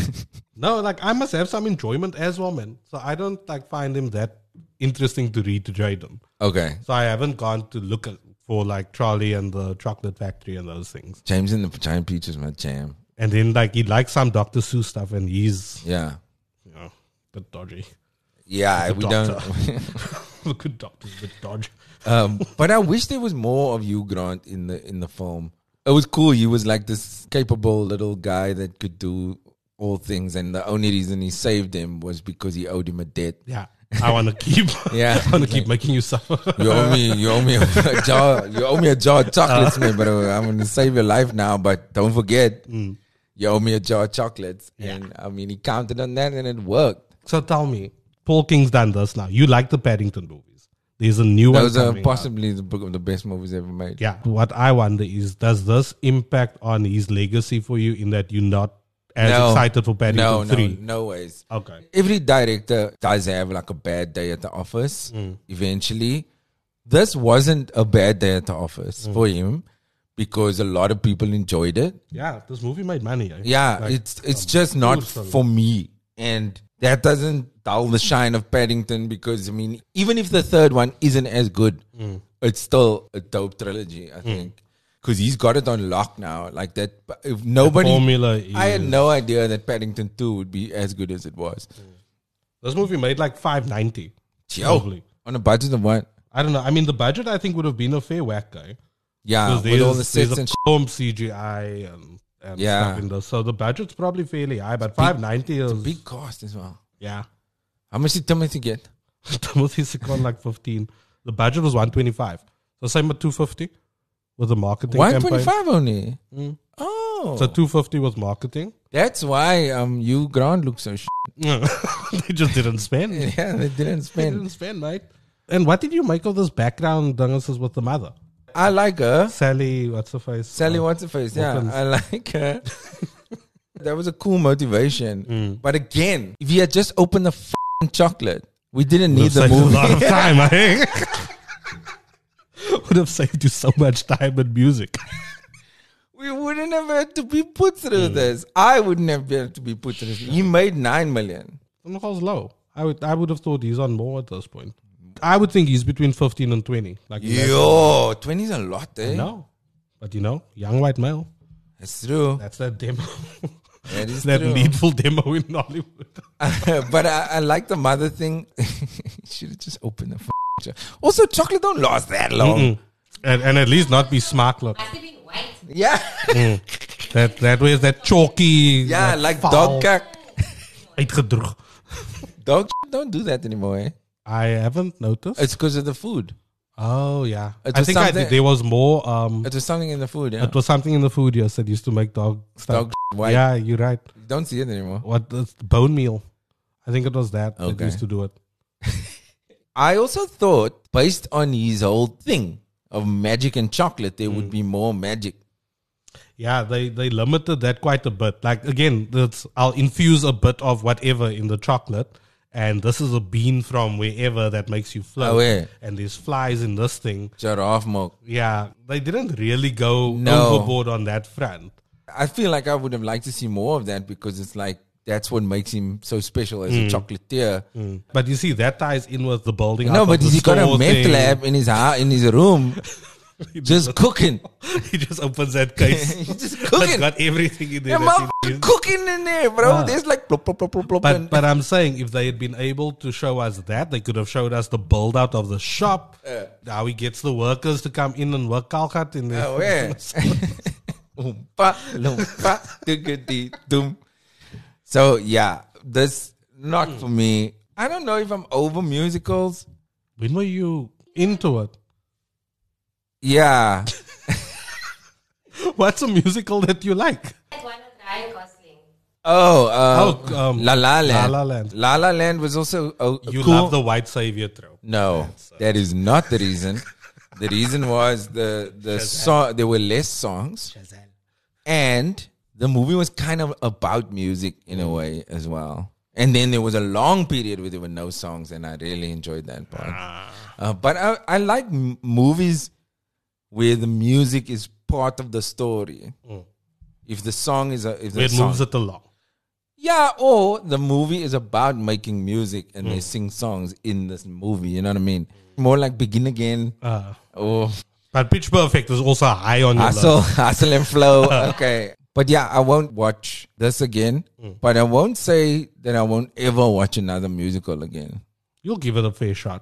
Speaker 1: No, like I must have some enjoyment as well, man. So I don't like find him that interesting to read to Jaden.
Speaker 3: Okay.
Speaker 1: So I haven't gone to look for like Charlie and the Chocolate Factory and those things.
Speaker 3: James and the Giant Peach is my jam.
Speaker 1: And then like he likes some Dr. Seuss stuff and he's
Speaker 3: Yeah.
Speaker 1: a bit dodgy.
Speaker 3: Yeah, we
Speaker 1: doctor.
Speaker 3: don't.
Speaker 1: The good doctor's a bit dodgy.
Speaker 3: But I wish there was more of Hugh Grant in the film. It was cool. He was like this capable little guy that could do all things, and the only reason he saved him was because he owed him a debt.
Speaker 1: Yeah. I want to keep.
Speaker 3: Yeah.
Speaker 1: I want to keep making you suffer.
Speaker 3: You owe me a jar. You owe me a jar of chocolates, man. But I'm going to save your life now. But don't forget, you owe me a jar of chocolates.
Speaker 1: Yeah.
Speaker 3: And I mean, he counted on that, and it worked.
Speaker 1: So tell me, Paul King's done this now. You like the Paddington movies? There's a new one.
Speaker 3: Those are
Speaker 1: coming
Speaker 3: possibly the best movies ever made.
Speaker 1: out. Yeah. What I wonder is, does this impact on his legacy for you in that you're not as excited for Paddington 3?
Speaker 3: No ways.
Speaker 1: Okay.
Speaker 3: Every director does have like a bad day at the office eventually. This wasn't a bad day at the office for him because a lot of people enjoyed it.
Speaker 1: Yeah, this movie made money. Eh?
Speaker 3: Yeah,
Speaker 1: Like,
Speaker 3: it's just not
Speaker 1: awesome.
Speaker 3: for me. And that doesn't dull the shine of Paddington because, I mean, even if the third one isn't as good, it's still a dope trilogy, I think. Because he's got it on lock now. Like that, if nobody...
Speaker 1: formula
Speaker 3: I had
Speaker 1: is-
Speaker 3: no idea that Paddington 2 would be as good as it was.
Speaker 1: This movie made like $590.
Speaker 3: Yo,
Speaker 1: Globally.
Speaker 3: on a budget of what?
Speaker 1: I don't know. I mean, the budget I think would have been a fair whack, guy.
Speaker 3: Yeah, with all the sets and shit.
Speaker 1: film CGI and
Speaker 3: Yeah.
Speaker 1: stuff in this. So the budget's probably fairly high, but $590 is
Speaker 3: Big cost as well.
Speaker 1: yeah.
Speaker 3: How much did Timothy get?
Speaker 1: Timothy Secon like 15. The budget was 125. So same with 250 with the marketing campaign.
Speaker 3: 125 only. Oh,
Speaker 1: So 250 was marketing.
Speaker 3: that's why Hugh Grant looks so shit.
Speaker 1: They just didn't spend.
Speaker 3: Yeah, they didn't
Speaker 1: They
Speaker 3: spend.
Speaker 1: didn't spend, mate. And what did you make of this background dances with the mother?
Speaker 3: I like her.
Speaker 1: Sally, what's her face?
Speaker 3: Sally, what's her face? Yeah,
Speaker 1: Wilkins.
Speaker 3: I like her. That was a cool motivation. But again, if you had just opened the f***ing chocolate, we didn't need the
Speaker 1: Saved a
Speaker 3: movie.
Speaker 1: lot of time, eh? Would have saved you so much time and music.
Speaker 3: We wouldn't have had to be put through this. I wouldn't have been to be put through this. He made 9 million.
Speaker 1: How's low? I would have thought he's on more at this point. I would think he's between 15 and 20. Like
Speaker 3: Yo, 20 is a lot, eh?
Speaker 1: no, but young white male.
Speaker 3: That's true.
Speaker 1: That's that demo.
Speaker 3: That is
Speaker 1: That
Speaker 3: true.
Speaker 1: needful demo in Hollywood.
Speaker 3: But I like the mother thing. Should have just opened the f***ing Also, chocolate don't last that long.
Speaker 1: And at least not be smart look.
Speaker 2: Must have been white.
Speaker 3: Yeah.
Speaker 1: That way is that chalky.
Speaker 3: Yeah,
Speaker 1: that
Speaker 3: like
Speaker 1: foul,
Speaker 3: dog cack.
Speaker 1: uitgedroogd.
Speaker 3: Dog don't do that anymore, eh?
Speaker 1: I haven't noticed.
Speaker 3: It's because of the food.
Speaker 1: Oh yeah,
Speaker 3: It
Speaker 1: I
Speaker 3: was
Speaker 1: think
Speaker 3: something-
Speaker 1: there was more.
Speaker 3: It was something in the food, yeah.
Speaker 1: It was something in the food, yes, that used to make dog stuff.
Speaker 3: Dog white.
Speaker 1: Yeah, you're right.
Speaker 3: You don't see it anymore.
Speaker 1: What it's bone meal? I think it was that
Speaker 3: Okay.
Speaker 1: used to do it.
Speaker 3: I also thought, based on his whole thing of magic and chocolate, there would be more magic.
Speaker 1: Yeah, they limited that quite a bit. Like again, I'll infuse a bit of whatever in the chocolate, and this is a bean from wherever that makes you float.
Speaker 3: Oh, yeah.
Speaker 1: And there's flies in this thing.
Speaker 3: Giraffe milk.
Speaker 1: Yeah, they didn't really go
Speaker 3: No.
Speaker 1: overboard on that front.
Speaker 3: I feel like I would have liked to see more of that because it's like that's what makes him so special as a chocolatier.
Speaker 1: But you see, that ties in with the building.
Speaker 3: No,
Speaker 1: up
Speaker 3: but
Speaker 1: of the
Speaker 3: he's got a
Speaker 1: store
Speaker 3: meth
Speaker 1: thing.
Speaker 3: lab in his room just cooking.
Speaker 1: He just opens that case.
Speaker 3: He's just
Speaker 1: It's
Speaker 3: cooking.
Speaker 1: got everything in there.
Speaker 3: Yeah,
Speaker 1: that
Speaker 3: mom,
Speaker 1: he needs.
Speaker 3: cooking in there, bro.
Speaker 1: Ah.
Speaker 3: There's like plop, plop, plop, plop, plop.
Speaker 1: But I'm saying if they had been able to show us that, they could have showed us the build out of the shop, how he gets the workers to come in and work Kalkat in there.
Speaker 3: Oh, yeah. Oompa, loompa, diggity, doom. So, yeah, this not for me. I don't know if I'm over musicals.
Speaker 1: When were you into it?
Speaker 3: Yeah.
Speaker 1: What's a musical that you like?
Speaker 2: That one with Ryan Gosling.
Speaker 3: La La Land.
Speaker 1: La La Land.
Speaker 3: La La Land was also
Speaker 1: You
Speaker 3: cool.
Speaker 1: love the white savior trope.
Speaker 3: No, that is not the reason. The reason was the song. There were less songs, and the movie was kind of about music in a way as well. And then there was a long period where there were no songs, and I really enjoyed that part. But I like movies where the music is part of the story. If the song is
Speaker 1: Where it moves it along.
Speaker 3: yeah, or the movie is about making music and they sing songs in this movie. You know what I mean? More like Begin Again or
Speaker 1: But Pitch Perfect is also high on your list.
Speaker 3: Hustle and Flow. Okay. But yeah, I won't watch this again. But I won't say that I won't ever watch another musical again.
Speaker 1: You'll give it a fair shot.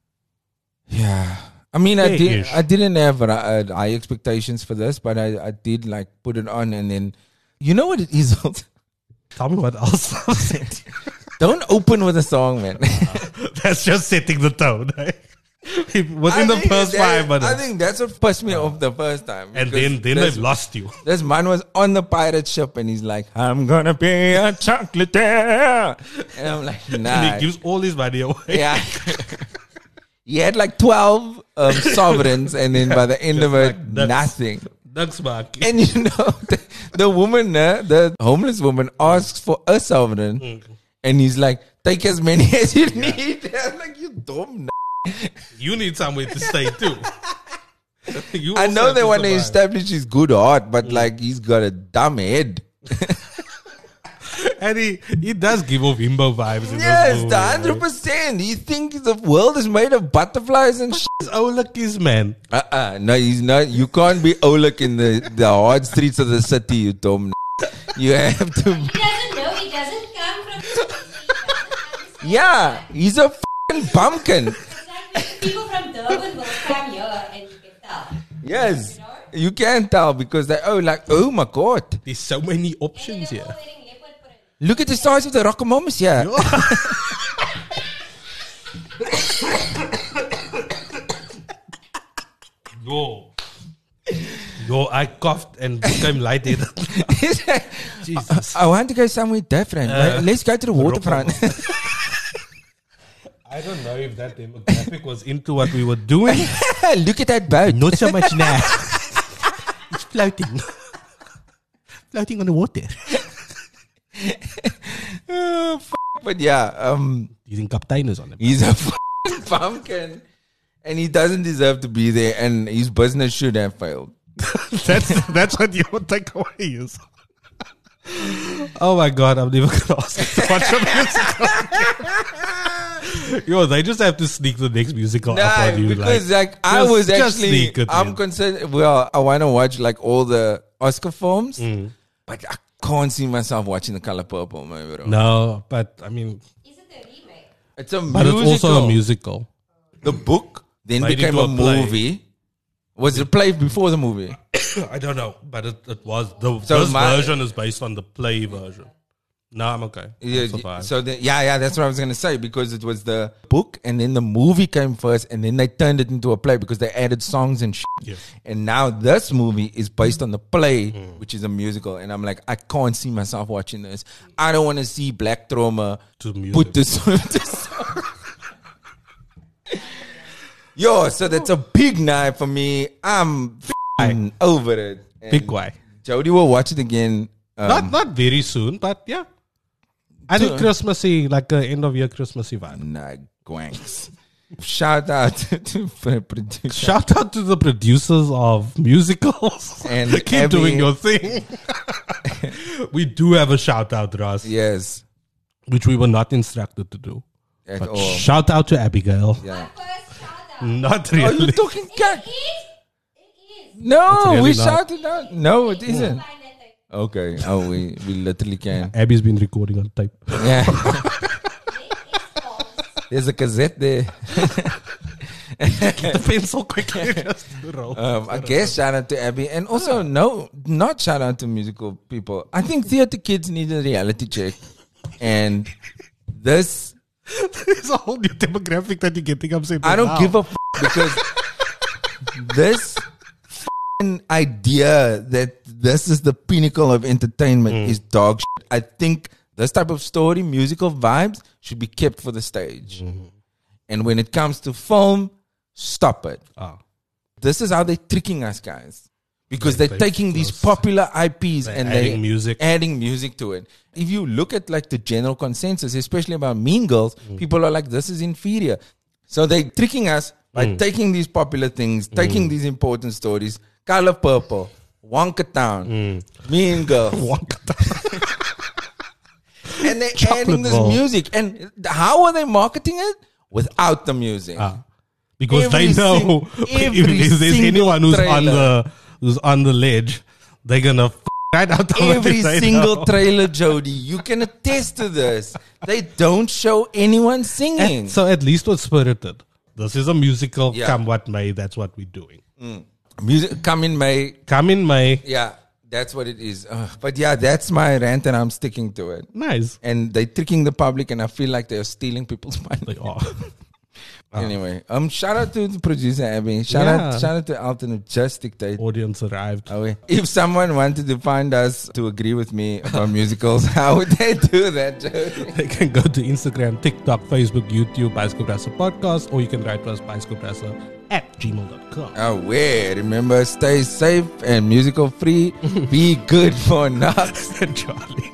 Speaker 3: Yeah. I mean, I
Speaker 1: Fair-ish.
Speaker 3: didn't have high expectations for this, but I did like put it on and then, you know what it is?
Speaker 1: Tell me what else.
Speaker 3: Don't open with a song, man.
Speaker 1: That's just setting the tone. Within the first 5 minutes.
Speaker 3: I think that's what pissed me off the first time.
Speaker 1: And
Speaker 3: because
Speaker 1: then they've lost you.
Speaker 3: This man was on the pirate ship and he's like, I'm gonna be a chocolataire. And I'm like, nah.
Speaker 1: And he gives all his money away.
Speaker 3: Yeah. He had like 12 sovereigns and then by the end of it,
Speaker 1: like nuts.
Speaker 3: nothing.
Speaker 1: That's Mark.
Speaker 3: And you know, the woman, the homeless woman asks for a sovereign and he's like, take as many as you need. I'm like, you dumb
Speaker 1: You need somewhere to stay too. You
Speaker 3: I
Speaker 1: also
Speaker 3: know
Speaker 1: have
Speaker 3: they
Speaker 1: to
Speaker 3: want to
Speaker 1: survive.
Speaker 3: establish his good heart, but like he's got a dumb head.
Speaker 1: And he does give off himbo vibes. In
Speaker 3: Yes,
Speaker 1: this
Speaker 3: the
Speaker 1: movie,
Speaker 3: 100%. He thinks the world is made of butterflies and shit.
Speaker 1: He's Olek is man.
Speaker 3: No, he's not. You can't be Olek in the hard streets of the city, you dumb. You have to.
Speaker 2: He doesn't know. He doesn't come from.
Speaker 3: Yeah, he's a fucking pumpkin.
Speaker 2: It's like when people from Durban will come here and you can tell.
Speaker 3: Yes, you can tell because they oh my god,
Speaker 1: There's so many
Speaker 2: And
Speaker 1: options
Speaker 2: they're
Speaker 1: here.
Speaker 2: all wearing leopard print.
Speaker 3: look at the size of the Rockamomas here.
Speaker 1: Yo, I coughed and became lightheaded. Jesus.
Speaker 3: I want to go somewhere different. Let's go to the waterfront.
Speaker 1: I don't know if that demographic was into what we were doing.
Speaker 3: Look at that boat.
Speaker 1: Not so much now. It's floating. Floating on the water.
Speaker 3: Oh, but yeah,
Speaker 1: Using captainers on it.
Speaker 3: he's a fucking pumpkin, and he doesn't deserve to be there. And his business should have failed.
Speaker 1: That's what your takeaway is. Oh my god, I'm never gonna ask you to watch a musical. Yo, they just have to sneak the next musical up
Speaker 3: No,
Speaker 1: on you.
Speaker 3: because like I
Speaker 1: just-
Speaker 3: was
Speaker 1: just
Speaker 3: actually,
Speaker 1: sneak it
Speaker 3: I'm
Speaker 1: in.
Speaker 3: concerned. Well, I want to watch like all the Oscar films,
Speaker 1: Mm.
Speaker 3: but I can't see myself watching The Color Purple, man, bro.
Speaker 1: No, but I mean,
Speaker 2: Is it a remake?
Speaker 3: It's a
Speaker 1: but
Speaker 3: musical.
Speaker 1: it's also a musical.
Speaker 3: The book then
Speaker 1: Made
Speaker 3: became
Speaker 1: into
Speaker 3: a
Speaker 1: a play.
Speaker 3: movie. Was it a play before the movie?
Speaker 1: I don't know, but it was
Speaker 3: So
Speaker 1: this
Speaker 3: my-
Speaker 1: version is based on the play version. No, I'm okay.
Speaker 3: Yeah,
Speaker 1: That's fine.
Speaker 3: so that's what I was gonna say because it was the book and then the movie came first and then they turned it into a play because they added songs and shit.
Speaker 1: Yes.
Speaker 3: And now this movie is based on the play, which is a musical. And I'm like, I can't see myself watching this. I don't want to see Black Trauma
Speaker 1: To music.
Speaker 3: put this. Yo, so that's a big night for me. I'm f***ing over it. And
Speaker 1: Big guy.
Speaker 3: Jody will watch it again.
Speaker 1: Not very soon, but yeah. I think Christmassy, like end of year Christmassy vibe.
Speaker 3: Nah, gwanks. Shout out to producer.
Speaker 1: Shout out to the producers of musicals
Speaker 3: And
Speaker 1: keep
Speaker 3: Abby.
Speaker 1: doing your thing. We do have a shout out, Ross,
Speaker 3: Yes,
Speaker 1: which we were not instructed to do.
Speaker 3: at
Speaker 1: But
Speaker 3: all.
Speaker 1: shout out to Abigail.
Speaker 3: Yeah.
Speaker 2: First shout out.
Speaker 1: Not
Speaker 3: Are you
Speaker 1: really.
Speaker 3: talking cat?
Speaker 2: It
Speaker 3: No,
Speaker 1: really
Speaker 3: we
Speaker 1: not.
Speaker 3: shouted out. No, it isn't.
Speaker 2: Find that thing.
Speaker 3: Okay. Oh, we literally can.
Speaker 1: Abby's been recording on tape.
Speaker 3: Yeah.
Speaker 2: It's false.
Speaker 3: There's a cassette there.
Speaker 1: The pencil quickly just roll.
Speaker 3: I guess shout out to Abby. And also, no, not shout out to musical people. I think theater kids need a reality check. And this,
Speaker 1: There's a whole new demographic that you're getting upset with.
Speaker 3: I don't
Speaker 1: now.
Speaker 3: give a because this idea that this is the pinnacle of entertainment is dog shit. I think this type of story, musical vibes, should be kept for the stage. And when it comes to film, stop it.
Speaker 1: Ah.
Speaker 3: This is how they're tricking us, guys. Because they're
Speaker 1: They
Speaker 3: taking these
Speaker 1: close.
Speaker 3: popular IPs and
Speaker 1: adding
Speaker 3: they're
Speaker 1: music.
Speaker 3: adding music to it. If you look at like the general consensus, especially about Mean Girls, people are like, this is inferior. So they're tricking us by taking these popular things, taking these important stories. Color Purple, Wonka Town, Mean Girls. And they're
Speaker 1: Chocolate
Speaker 3: adding this
Speaker 1: Ball.
Speaker 3: music. And how are they marketing it? Without the music.
Speaker 1: Because
Speaker 3: Every
Speaker 1: they know
Speaker 3: sing- every
Speaker 1: if there's
Speaker 3: single
Speaker 1: anyone who's on the ledge, they're gonna right out of
Speaker 3: Every
Speaker 1: it right
Speaker 3: single
Speaker 1: now.
Speaker 3: trailer, Jody, you can attest to this. They don't show anyone singing.
Speaker 1: And so at least with Spirited, this is a musical.
Speaker 3: Yeah.
Speaker 1: Come what may, that's what we're doing.
Speaker 3: Music come in May.
Speaker 1: Come in May,
Speaker 3: Yeah, that's what it is. But yeah, that's my rant and I'm sticking to it.
Speaker 1: nice.
Speaker 3: And they're tricking the public and I feel like they're stealing people's money.
Speaker 1: They are.
Speaker 3: Anyway, shout out to the producer, Abby. Shout out to Alton who just dictated.
Speaker 1: Audience arrived.
Speaker 3: If someone wanted to find us to agree with me about musicals, how would they do that, Jody?
Speaker 1: They can go to Instagram, TikTok, Facebook, YouTube, Bicycle Brasser Podcast, or you can write to us, bicyclebrasser@gmail.com.
Speaker 3: Remember, stay safe and musical free. Be good for nuts.
Speaker 1: Charlie.